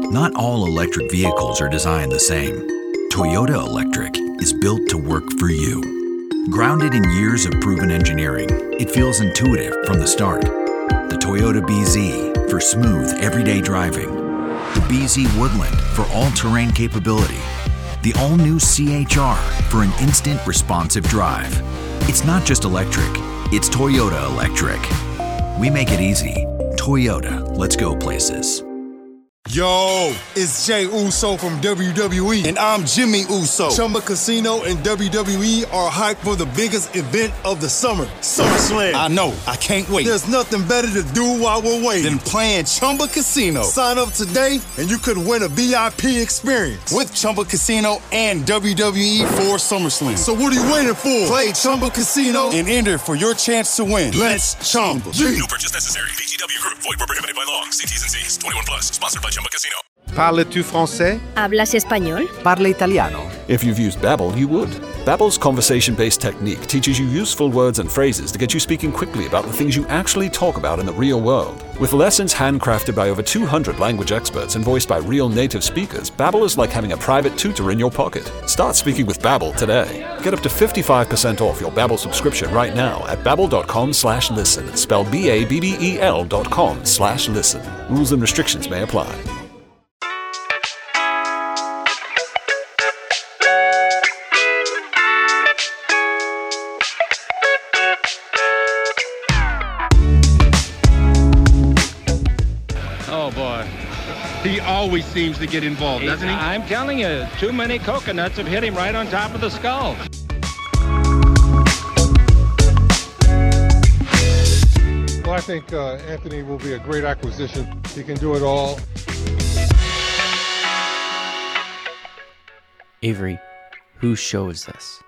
Not all electric vehicles are designed the same. Toyota Electric is built to work for you. Grounded in years of proven engineering, it feels intuitive from the start. The Toyota BZ for smooth, everyday driving. The BZ Woodland for all-terrain capability. The all-new CHR for an instant responsive drive. It's not just electric, it's Toyota Electric. We make it easy. Toyota, let's go places. Yo, it's Jay Uso from WWE, and I'm Jimmy Uso. Chumba Casino and WWE are hyped for the biggest event of the summer, SummerSlam. I know, I can't wait. There's nothing better to do while we're waiting than playing Chumba Casino. Sign up today, and you could win a VIP experience with Chumba Casino and WWE for SummerSlam. So what are you waiting for? Play Chumba Casino and enter for your chance to win. Let's Chumba. No purchase necessary. VGW Group. Void where prohibited by law. See T's and C's. 21 plus. Sponsored by Chumba Casino. Parles-tu français? ¿Hablas español? Parla italiano. If you've used Babbel, you would. Babbel's conversation-based technique teaches you useful words and phrases to get you speaking quickly about the things you actually talk about in the real world. With lessons handcrafted by over 200 language experts and voiced by real native speakers, Babbel is like having a private tutor in your pocket. Start speaking with Babbel today. Get up to 55% off your Babbel subscription right now at babbel.com/listen. Spelled BABBEL.com/listen. Rules and restrictions may apply. He always seems to get involved, doesn't he? I'm telling you, too many coconuts have hit him right on top of the skull. Well, I think Anthony will be a great acquisition. He can do it all. Avery, whose show is this?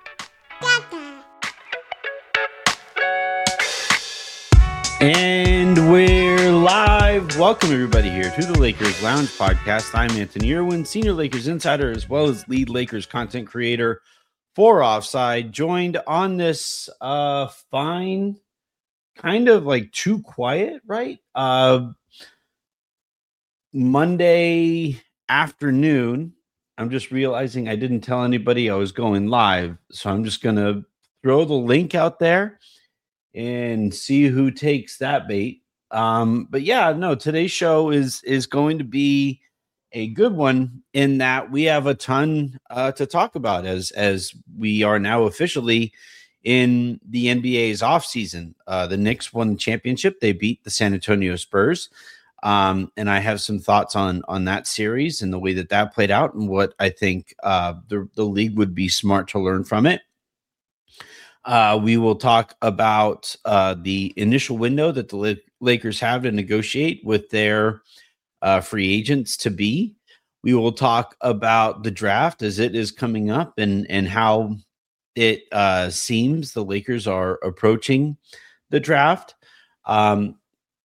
And we're live. Welcome everybody here to the Lakers Lounge Podcast. I'm Anthony Irwin, Senior Lakers Insider, as well as lead Lakers content creator for Offside. Joined on this fine, kind of like too quiet, right? Monday afternoon. I'm just realizing I didn't tell anybody I was going live, so I'm just gonna throw the link out there and see who takes that bait. But yeah, no, today's show is going to be a good one in that we have a ton to talk about as we are now officially in the NBA's offseason. The Knicks won the championship. They beat the San Antonio Spurs. And I have some thoughts on that series and the way that played out and what I think the league would be smart to learn from it. We will talk about the initial window that the Lakers have to negotiate with their free agents to be. We will talk about the draft as it is coming up and how it seems the Lakers are approaching the draft. I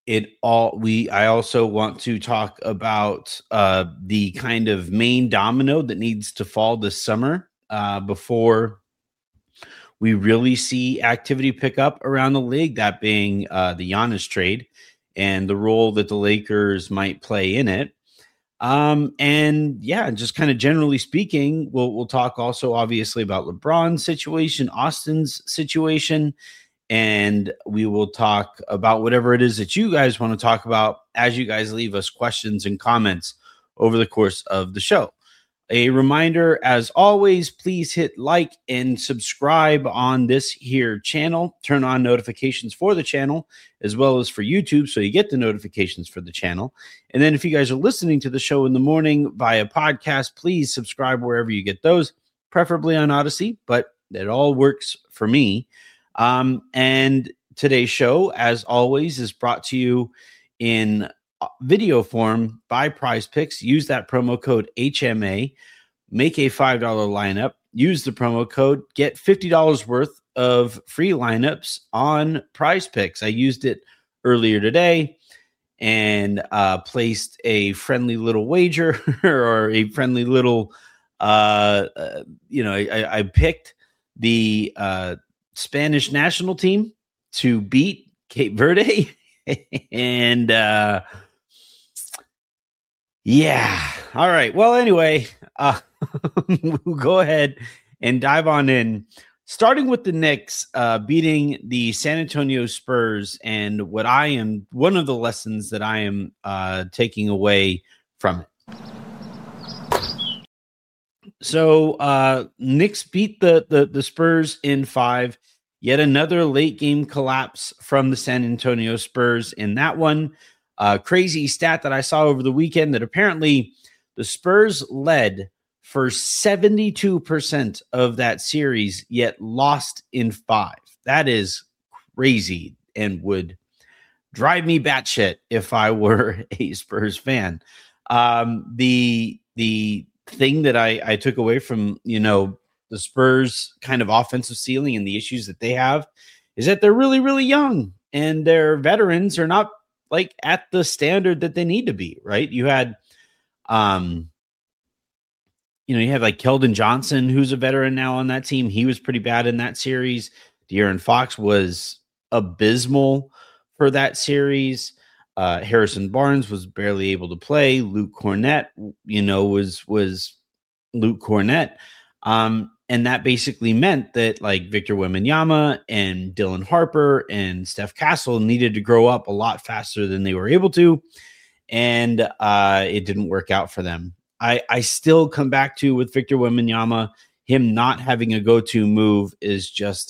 also want to talk about the kind of main domino that needs to fall this summer before we really see activity pick up around the league, that being the Giannis trade and the role that the Lakers might play in it. And yeah, just kind of generally speaking, we'll talk also obviously about LeBron's situation, Austin's situation, and we will talk about whatever it is that you guys want to talk about as you guys leave us questions and comments over the course of the show. A reminder, as always, please hit like and subscribe on this here channel. Turn on notifications for the channel as well as for YouTube so you get the notifications for the channel. And then if you guys are listening to the show in the morning via podcast, please subscribe wherever you get those, preferably on Odyssey, but it all works for me. And today's show, as always, is brought to you in video form by Prize Picks. Use that promo code HMA, make a $5 lineup, use the promo code, get $50 worth of free lineups on Prize Picks. I used it earlier today and placed a friendly little wager or a friendly little I picked the Spanish national team to beat Cape Verde and yeah, All right. Well, anyway, we'll go ahead and dive on in, starting with the Knicks beating the San Antonio Spurs, and one of the lessons that I am taking away from it. So Knicks beat the Spurs in 5. Yet another late game collapse from the San Antonio Spurs in that one. Crazy stat that I saw over the weekend that apparently the Spurs led for 72% of that series, yet lost in 5. That is crazy and would drive me batshit if I were a Spurs fan. The thing that I took away from, the Spurs kind of offensive ceiling and the issues that they have is that they're really, really young and their veterans are not like at the standard that they need to be, right? You had, you had like Keldon Johnson, who's a veteran now on that team. He was pretty bad in that series. De'Aaron Fox was abysmal for that series. Harrison Barnes was barely able to play. Luke Cornett, was Luke Cornett. And that basically meant that like Victor Wembanyama and Dylan Harper and Steph Castle needed to grow up a lot faster than they were able to. And it didn't work out for them. I still come back to with Victor Wembanyama, him not having a go-to move is just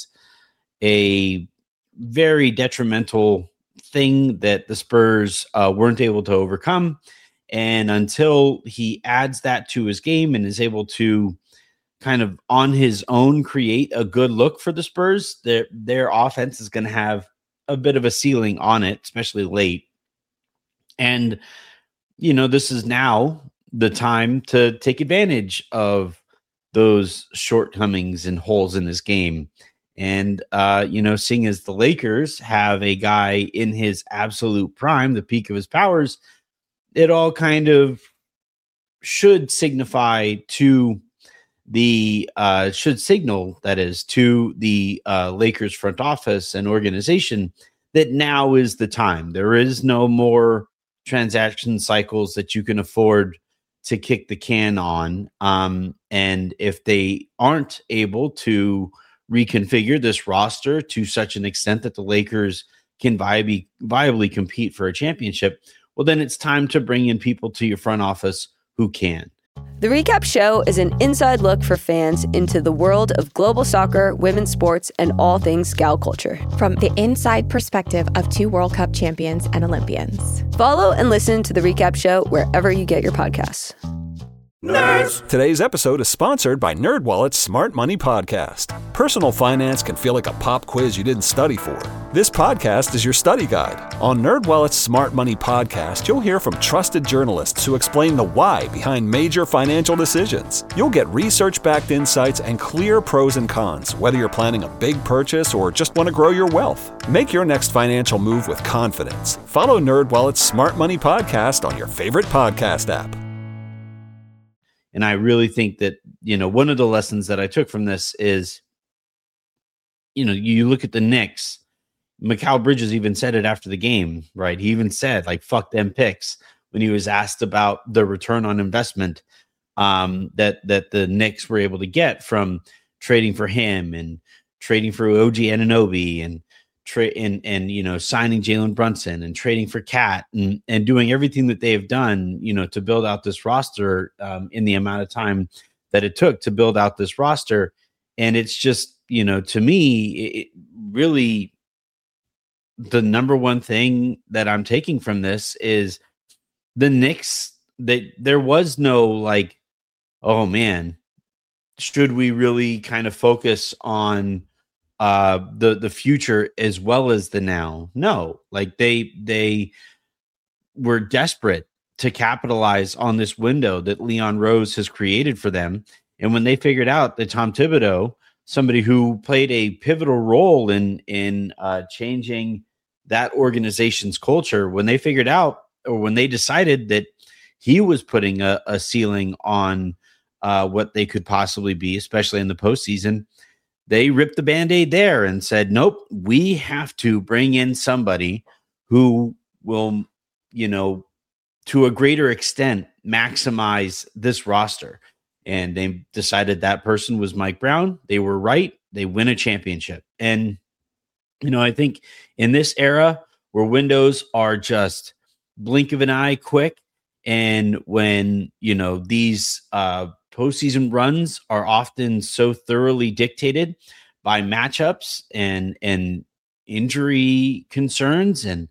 a very detrimental thing that the Spurs weren't able to overcome. And until he adds that to his game and is able to kind of on his own create a good look for the Spurs, their offense is going to have a bit of a ceiling on it, especially late. And, this is now the time to take advantage of those shortcomings and holes in his game. And, seeing as the Lakers have a guy in his absolute prime, the peak of his powers, it all kind of should signify to the signal to the Lakers front office and organization that now is the time. There is no more transaction cycles that you can afford to kick the can on. And if they aren't able to reconfigure this roster to such an extent that the Lakers can viably compete for a championship, well, then it's time to bring in people to your front office who can. The Recap Show is an inside look for fans into the world of global soccer, women's sports, and all things gal culture. From the inside perspective of 2 World Cup champions and Olympians. Follow and listen to The Recap Show wherever you get your podcasts. Nerds! Today's episode is sponsored by NerdWallet's Smart Money Podcast. Personal finance can feel like a pop quiz you didn't study for. This podcast is your study guide. On NerdWallet's Smart Money Podcast, you'll hear from trusted journalists who explain the why behind major financial decisions. You'll get research-backed insights and clear pros and cons, whether you're planning a big purchase or just want to grow your wealth. Make your next financial move with confidence. Follow NerdWallet's Smart Money Podcast on your favorite podcast app. And I really think that, one of the lessons that I took from this is, you look at the Knicks, Mikal Bridges even said it after the game, right? He even said, like, fuck them picks when he was asked about the return on investment that the Knicks were able to get from trading for him and trading for OG Anunoby and signing Jalen Brunson and trading for Cat and doing everything that they have done, to build out this roster in the amount of time that it took to build out this roster. And it's just, to me, it really, the number one thing that I'm taking from this is the Knicks, that there was no like, oh man, should we really kind of focus on the future as well as the now? No, like they were desperate to capitalize on this window that Leon Rose has created for them. And when they figured out that Tom Thibodeau, somebody who played a pivotal role in changing that organization's culture, when they figured out, or when they decided that he was putting a ceiling on what they could possibly be, especially in the postseason, they ripped the Band-Aid there and said, nope, we have to bring in somebody who will, to a greater extent, maximize this roster. And they decided that person was Mike Brown. They were right. They win a championship. And, I think in this era where windows are just blink of an eye quick, and when, these postseason runs are often so thoroughly dictated by matchups and injury concerns and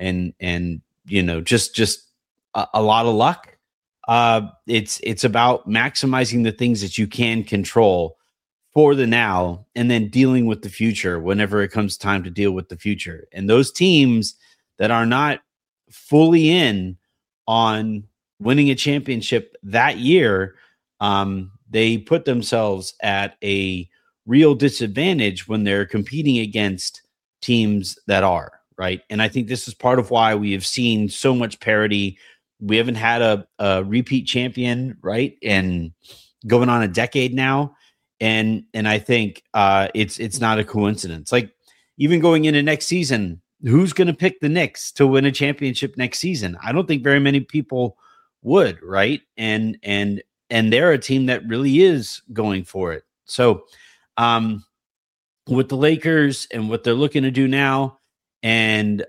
just a lot of luck. It's about maximizing the things that you can control for the now, and then dealing with the future whenever it comes time to deal with the future. And those teams that are not fully in on winning a championship that year, they put themselves at a real disadvantage when they're competing against teams that are, right? And I think this is part of why we have seen so much parity. We haven't had a repeat champion, right? And going on a decade now. And I think it's not a coincidence. Like, even going into next season, who's going to pick the Knicks to win a championship next season? I don't think very many people would, right? And they're a team that really is going for it. So with the Lakers and what they're looking to do now, and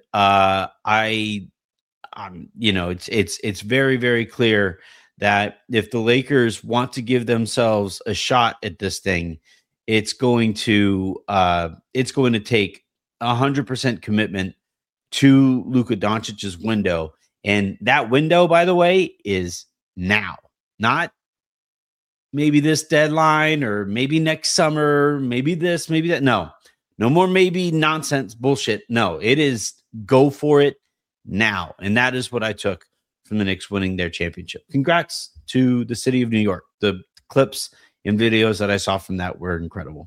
it's very, very clear that if the Lakers want to give themselves a shot at this thing, it's going to take 100% commitment to Luka Doncic's window. And that window, by the way, is now, not maybe this deadline or maybe next summer, maybe this, maybe that. No more maybe nonsense bullshit. No, it is go for it now. And that is what I took from the Knicks winning their championship. Congrats to the city of New York. The clips and videos that I saw from that were incredible.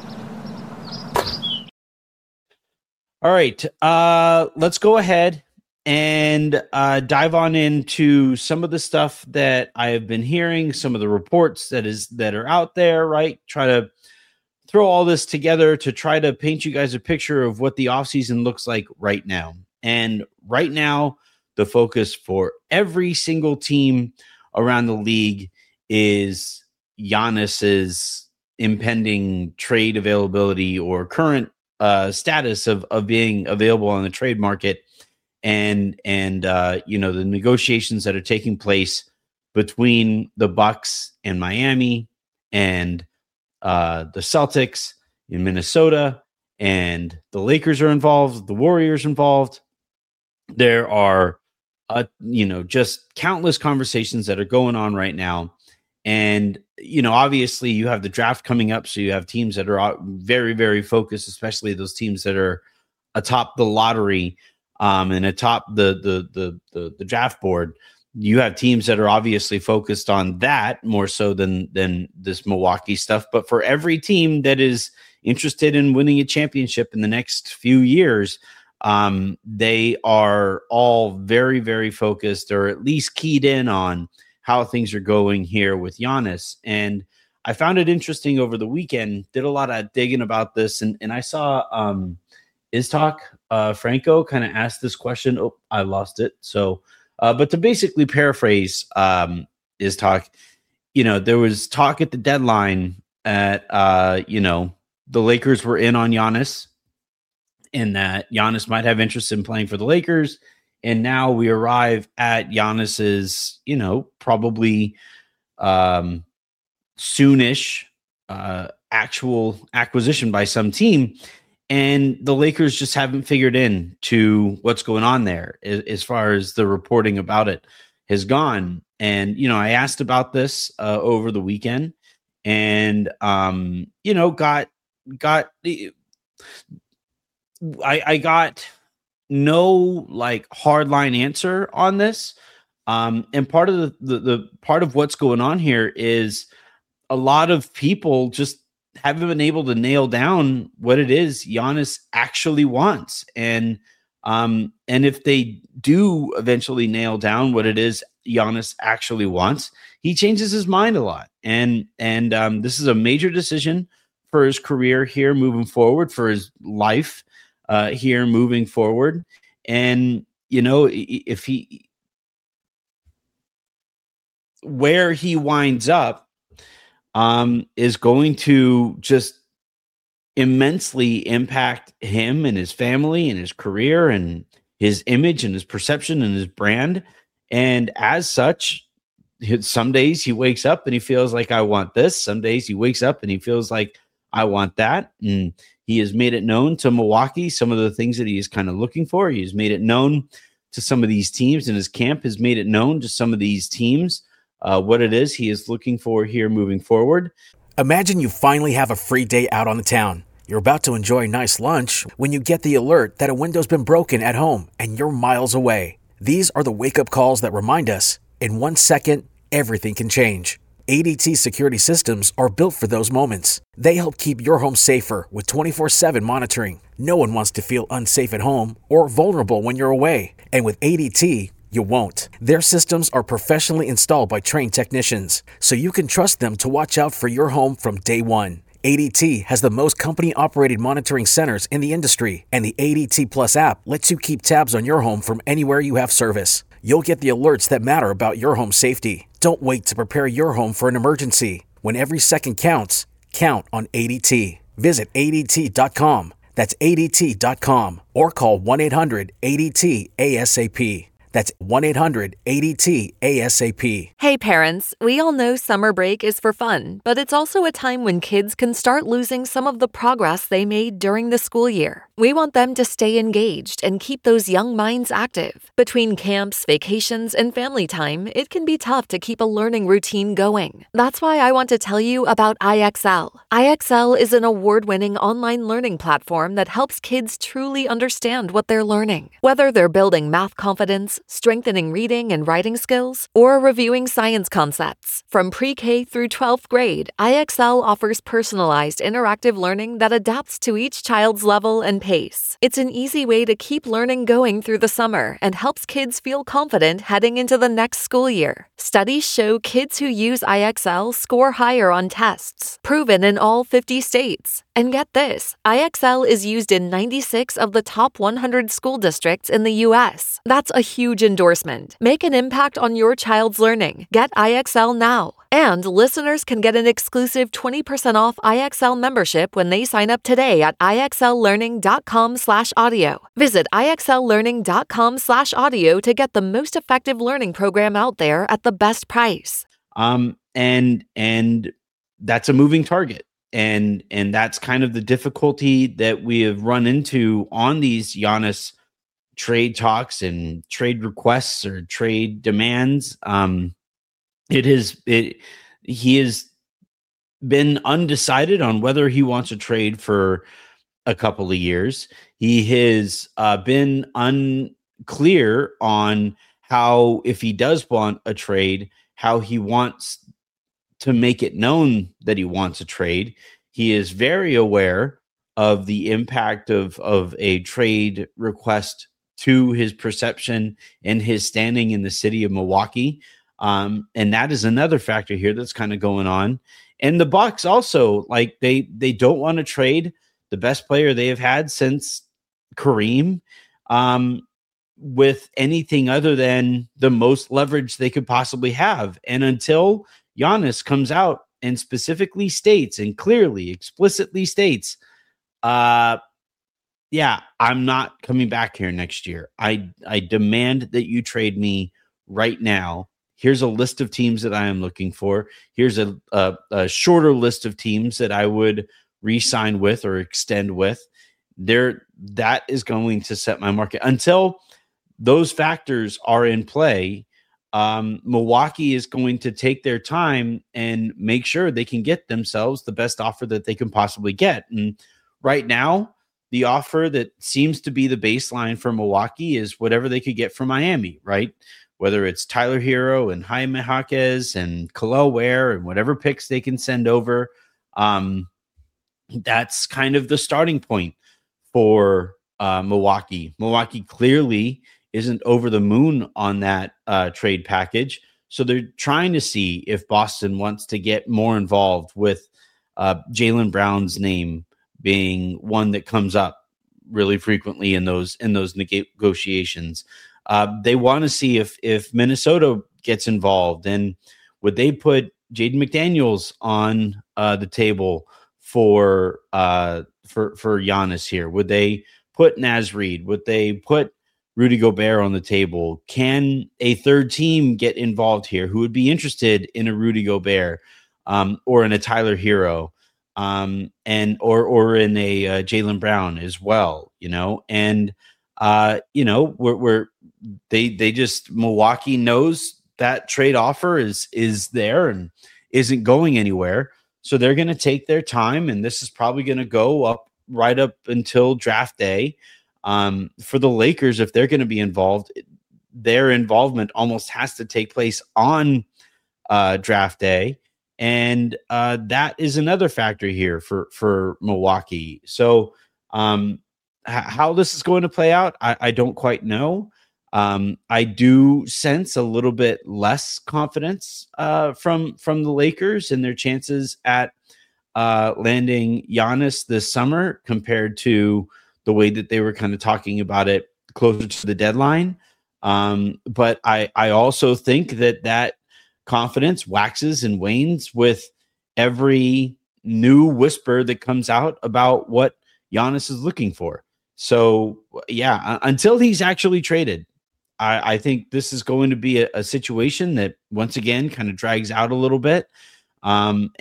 All right, let's go ahead and dive on into some of the stuff that I have been hearing, some of the reports that are out there, right? Try to throw all this together to try to paint you guys a picture of what the offseason looks like right now. And right now, the focus for every single team around the league is Giannis's impending trade availability or current status of being available on the trade market, and the negotiations that are taking place between the Bucks and Miami, and the Celtics in Minnesota, and the Lakers are involved, the Warriors involved. There are just countless conversations that are going on right now. And, obviously you have the draft coming up. So you have teams that are very, very focused, especially those teams that are atop the lottery and atop the draft board. You have teams that are obviously focused on that more so than this Milwaukee stuff. But for every team that is interested in winning a championship in the next few years, they are all very, very focused, or at least keyed in on how things are going here with Giannis. And I found it interesting over the weekend, did a lot of digging about this. And I saw Iztok Franco kind of asked this question. Oh, I lost it. So, but to basically paraphrase Iztok, there was talk at the deadline at, the Lakers were in on Giannis, and that Giannis might have interest in playing for the Lakers. And now we arrive at Giannis's, probably soonish actual acquisition by some team. And the Lakers just haven't figured in to what's going on there as far as the reporting about it has gone. And, I asked about this over the weekend, and, I got no hardline answer on this. And part of the part of what's going on here is a lot of people just haven't been able to nail down what it is Giannis actually wants. And if they do eventually nail down what it is Giannis actually wants, he changes his mind a lot. And this is a major decision for his career here moving forward, for his life here moving forward. And, if where he winds up is going to just immensely impact him and his family and his career and his image and his perception and his brand. And as such, some days he wakes up and he feels like, I want this. Some days he wakes up and he feels like, I want that. And he has made it known to Milwaukee some of the things that he is kind of looking for. He's made it known to some of these teams, and his camp has made it known to some of these teams what it is he is looking for here moving forward. Imagine you finally have a free day out on the town. You're about to enjoy a nice lunch when you get the alert that a window's been broken at home and you're miles away. These are the wake-up calls that remind us, in 1 second, everything can change. ADT security systems are built for those moments. They help keep your home safer with 24/7 monitoring. No one wants to feel unsafe at home or vulnerable when you're away. And with ADT, you won't. Their systems are professionally installed by trained technicians, so you can trust them to watch out for your home from day one. ADT has the most company-operated monitoring centers in the industry, and the ADT Plus app lets you keep tabs on your home from anywhere you have service. You'll get the alerts that matter about your home safety. Don't wait to prepare your home for an emergency. When every second counts, count on ADT. Visit ADT.com. That's ADT.com. Or call 1-800-ADT-ASAP. That's 1-800-ADT-ASAP. Hey parents, we all know summer break is for fun, but it's also a time when kids can start losing some of the progress they made during the school year. We want them to stay engaged and keep those young minds active. Between camps, vacations, and family time, it can be tough to keep a learning routine going. That's why I want to tell you about IXL. IXL is an award-winning online learning platform that helps kids truly understand what they're learning. Whether they're building math confidence, strengthening reading and writing skills, or reviewing science concepts. From pre-K through 12th grade, IXL offers personalized interactive learning that adapts to each child's level and pace. It's an easy way to keep learning going through the summer and helps kids feel confident heading into the next school year. Studies show kids who use IXL score higher on tests, proven in all 50 states. And get this, IXL is used in 96 of the top 100 school districts in the U.S. That's a huge endorsement. Make an impact on your child's learning. Get IXL now. And listeners can get an exclusive 20% off IXL membership when they sign up today at IXLlearning.com/audio. Visit IXLlearning.com/audio to get the most effective learning program out there at the best price. And that's a moving target. And that's kind of the difficulty that we have run into on these Giannis trade talks and trade requests or trade demands. He has been undecided on whether he wants a trade for a couple of years. He has been unclear on how, if he does want a trade, how he wants to make it known that he wants a trade. He is very aware of the impact of a trade request to his perception and his standing in the city of Milwaukee. And that is another factor here that's kind of going on. And the Bucks also, like, they don't want to trade the best player they have had since Kareem with anything other than the most leverage they could possibly have. And until Giannis comes out and specifically states and clearly, explicitly states, I'm not coming back here next year. I demand that you trade me right now. Here's a list of teams that I am looking for. Here's a shorter list of teams that I would re-sign with or extend with. That is going to set my market. Until those factors are in play, Milwaukee is going to take their time and make sure they can get themselves the best offer that they can possibly get. And right now, the offer that seems to be the baseline for Milwaukee is whatever they could get from Miami, right? Whether it's Tyler Hero and Jaime Jaquez and Kel'el Ware and whatever picks they can send over. That's kind of the starting point for Milwaukee. Milwaukee clearly isn't over the moon on that trade package. So they're trying to see if Boston wants to get more involved with Jaylen Brown's name being one that comes up really frequently in those negotiations. They want to see if Minnesota gets involved. And Would they put Jaden McDaniels on the table for Giannis here? Would they put Naz Reid? Would they put Rudy Gobert on the table? Can a third team get involved here who would be interested in a Rudy Gobert or in a Tyler Hero or in a Jaylen Brown as well, and Milwaukee knows that trade offer is there and isn't going anywhere. So they're going to take their time, and this is probably going to go right up until draft day. For the Lakers, if they're going to be involved, their involvement almost has to take place on draft day. And that is another factor here for Milwaukee. So how this is going to play out, I don't quite know. I do sense a little bit less confidence from the Lakers and their chances at landing Giannis this summer compared to the way that they were kind of talking about it closer to the deadline. But I also think that confidence waxes and wanes with every new whisper that comes out about what Giannis is looking for. So, yeah, until he's actually traded, I think this is going to be a situation that once again kind of drags out a little bit. Whether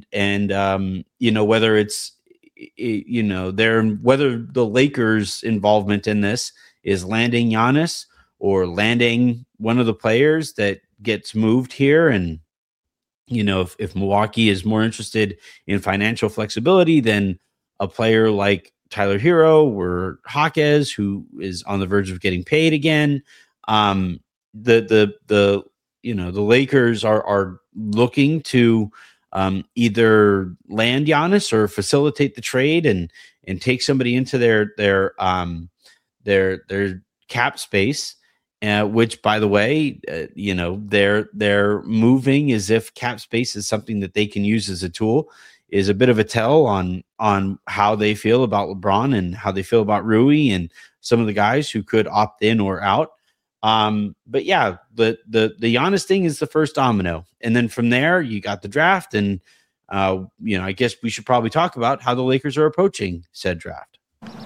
it's, whether the Lakers' involvement in this is landing Giannis or landing one of the players that gets moved here. And, if Milwaukee is more interested in financial flexibility than a player like Tyler Hero or Hawkes, who is on the verge of getting paid again, the Lakers are looking to either land Giannis or facilitate the trade and take somebody into their cap space, which, by the way, they're moving as if cap space is something that they can use as a tool, is a bit of a tell on how they feel about LeBron and how they feel about Rui and some of the guys who could opt in or out. But yeah, the Giannis thing is the first domino. And then from there, you got the draft. And, I guess we should probably talk about how the Lakers are approaching said draft.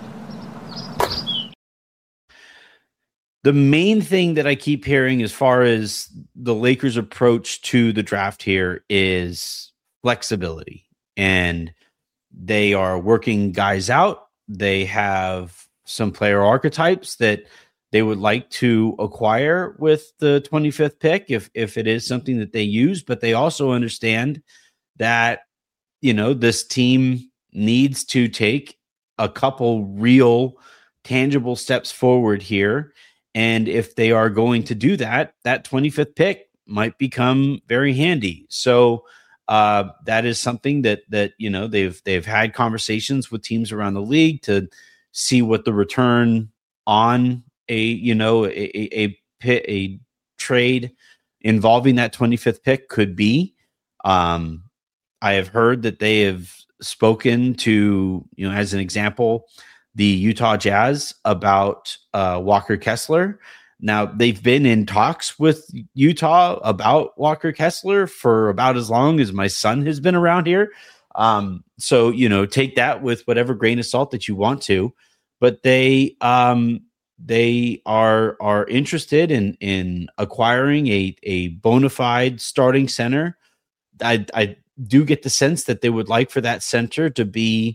The main thing that I keep hearing as far as the Lakers' approach to the draft here is flexibility. And they are working guys out. They have some player archetypes that they would like to acquire with the 25th pick if it is something that they use, but they also understand that, this team needs to take a couple real tangible steps forward here. And if they are going to do that, that 25th pick might become very handy. So that is something that they've had conversations with teams around the league to see what the return on a trade involving that 25th pick could be. I have heard that they have spoken to, as an example, the Utah Jazz about Walker Kessler. Now, they've been in talks with Utah about Walker Kessler for about as long as my son has been around here. So, take that with whatever grain of salt that you want to. But they are interested in acquiring a bona fide starting center. I do get the sense that they would like for that center to be,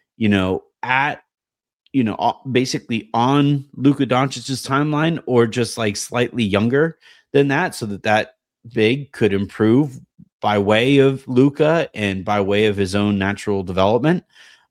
basically on Luka Doncic's timeline or just like slightly younger than that, so that big could improve by way of Luka and by way of his own natural development.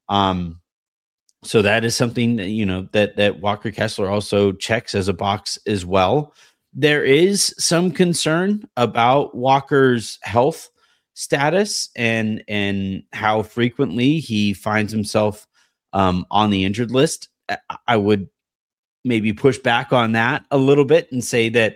So that is something that, that Walker Kessler also checks as a box as well. There is some concern about Walker's health status and how frequently he finds himself on the injured list. I would maybe push back on that a little bit and say that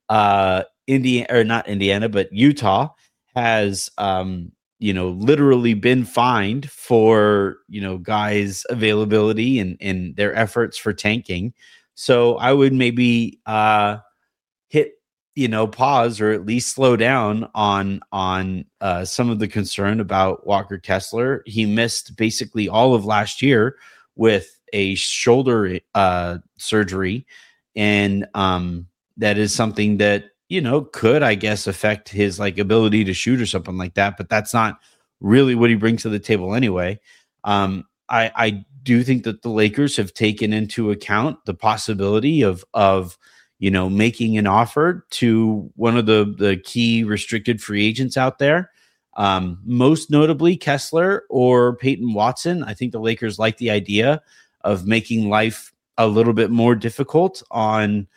Utah has literally been fined for guys' availability and their efforts for tanking. So I would maybe hit pause or at least slow down on some of the concern about Walker Kessler. He missed basically all of last year with a shoulder surgery, and that is something that could, I guess, affect his ability to shoot or something like that. But that's not really what he brings to the table anyway. I do think that the Lakers have taken into account the possibility of making an offer to one of the key restricted free agents out there. Most notably Kessler or Peyton Watson. I think the Lakers like the idea of making life a little bit more difficult on,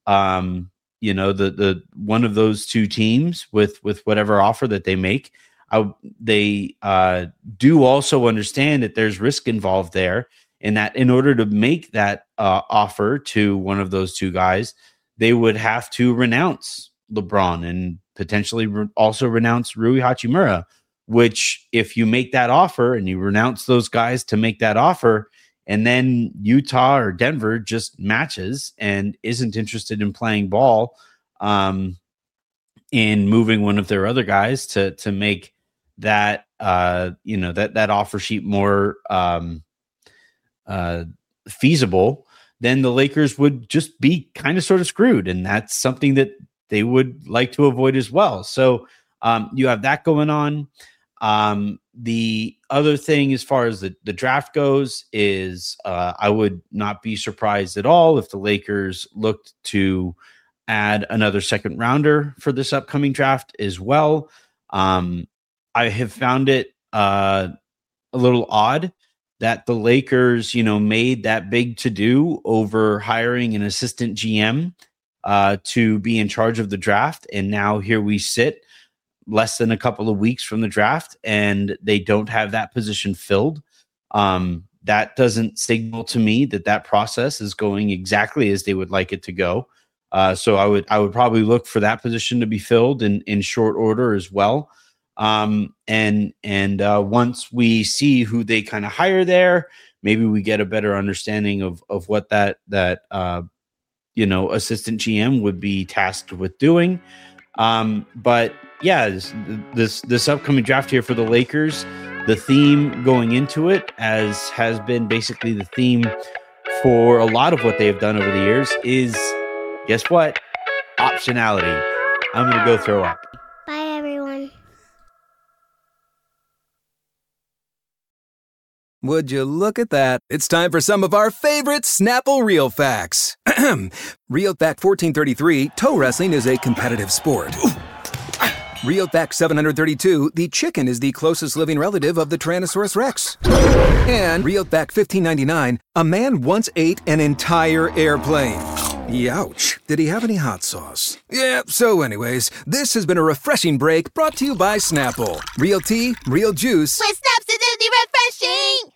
the one of those two teams with whatever offer that they make. They do also understand that there's risk involved there, and that in order to make that offer to one of those two guys, they would have to renounce LeBron and potentially also renounce Rui Hachimura, which if you make that offer and you renounce those guys to make that offer, and then Utah or Denver just matches and isn't interested in playing ball in moving one of their other guys to make that, that offer sheet more feasible, then the Lakers would just be kind of sort of screwed. And that's something that they would like to avoid as well. So you have that going on. The other thing, as far as the draft goes, is I would not be surprised at all if the Lakers looked to add another second rounder for this upcoming draft as well. I have found it a little odd that the Lakers, made that big to-do over hiring an assistant GM to be in charge of the draft. And now here we sit less than a couple of weeks from the draft, and they don't have that position filled. That doesn't signal to me that process is going exactly as they would like it to go. So I would probably look for that position to be filled in short order as well. And once we see who they kind of hire there, maybe we get a better understanding of what that assistant GM would be tasked with doing. But yeah, this upcoming draft here for the Lakers, the theme going into it, as has been basically the theme for a lot of what they've done over the years, is, guess what? Optionality. I'm going to go throw up. Bye, everyone. Would you look at that? It's time for some of our favorite Snapple Real Facts. Real Fact 1433, toe wrestling is a competitive sport. Real Fact 732, the chicken is the closest living relative of the Tyrannosaurus Rex. And Real Fact 1599, a man once ate an entire airplane. Youch. Did he have any hot sauce? Yeah, so anyways, this has been a refreshing break brought to you by Snapple. Real tea, real juice. With Snaps, it's really refreshing!